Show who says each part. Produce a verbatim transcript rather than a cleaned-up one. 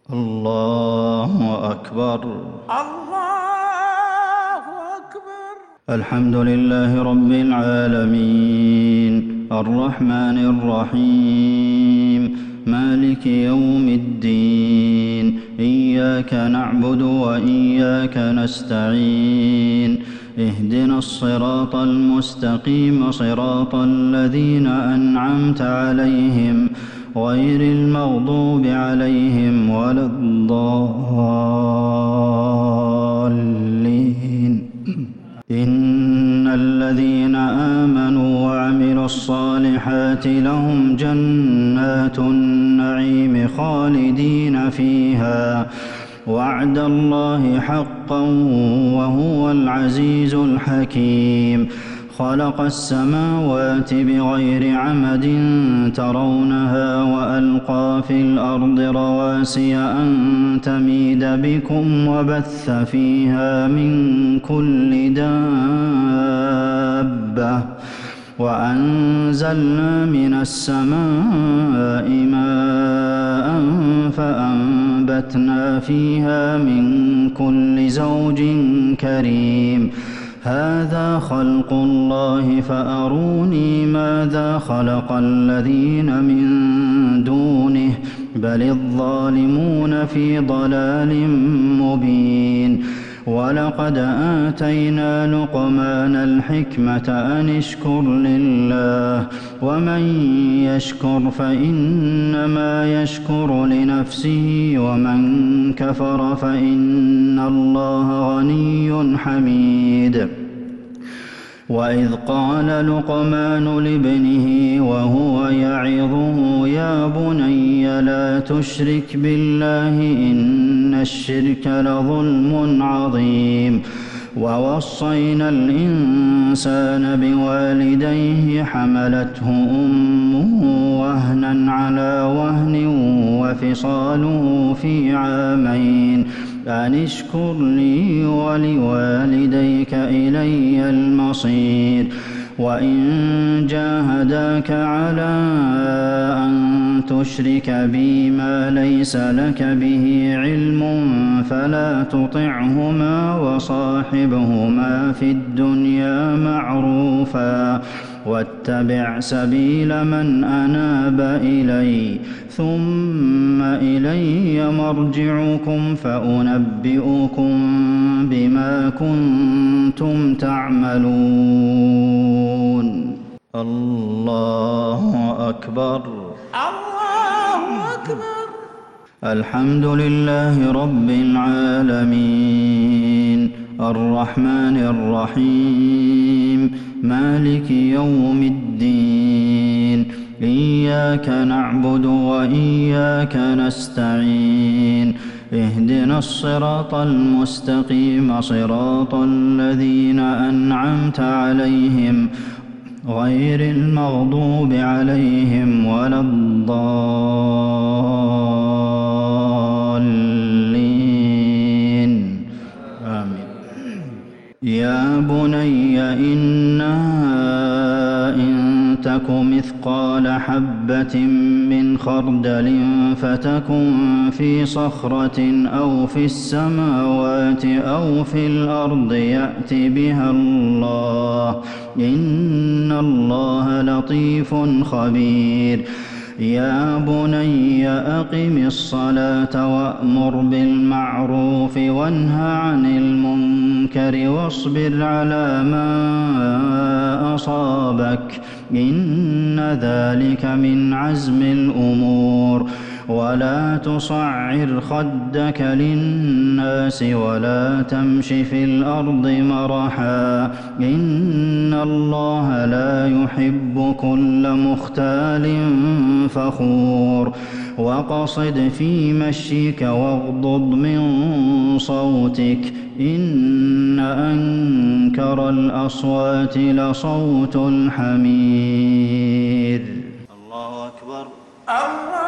Speaker 1: الله أكبر.
Speaker 2: الله أكبر.
Speaker 1: الحمد لله رب العالمين الرحمن الرحيم مالك يوم الدين إياك نعبد وإياك نستعين اهدنا الصراط المستقيم صراط الذين أنعمت عليهم غير المغضوب عليهم ولا الضالين. إن الذين آمنوا وعملوا الصالحات لهم جنات النعيم خالدين فيها وعد الله حقا وهو العزيز الحكيم. خلق السماوات بغير عمد ترونها وألقى في الأرض رواسي أن تميد بكم وبث فيها من كل دابة وأنزلنا من السماء ماء فأنبتنا فيها من كل زوج كريم. هذا خلق الله فأروني ماذا خلق الذين من دونه بل الظالمون في ضلال مبين. ولقد آتينا لقمان الحكمة أن اشكر لله ومن يشكر فإنما يشكر لنفسه ومن كفر فإن الله غني حميد. وإذ قال لقمان لابنه وهو يعظه يا بني لا تشرك بالله إن الشرك لظلم عظيم. ووصينا الإنسان بوالديه حملته أمه وهنا على وهن وفصاله في عامين أن اشكر لي ولوالديك إلي المصير. وإن جاهداك على أن تشرك بي ما ليس لك به علم فلا تطعهما وصاحبهما في الدنيا معروفا واتبع سبيل من أناب إلي ثم إلي مرجعكم فأنبئكم بما كنتم تعملون. الله أكبر.
Speaker 2: الله أكبر.
Speaker 1: الحمد لله رب العالمين الرحمن الرحيم مالك يوم الدين إياك نعبد وإياك نستعين اهدنا الصراط المستقيم صراط الذين أنعمت عليهم غير المغضوب عليهم ولا الضالين آمين. يا بني إنها إن تك مثقال حبة من خردل فتكن في صخرة أو في السماوات أو في الأرض يأت بها الله إن الله لطيف خبير. يا بني أقم الصلاة وأمر بالمعروف وانه عن المنكر واصبر على ما أصابك إن ذلك من عزم الأمور. ولا تصعر خدك للناس ولا تمش في الأرض مرحا إن الله لا يحب كل مختال فخور. وقصد في مشيك واغضض من صوتك إن أنكر الأصوات لصوت الحمير. الله أكبر.
Speaker 2: الله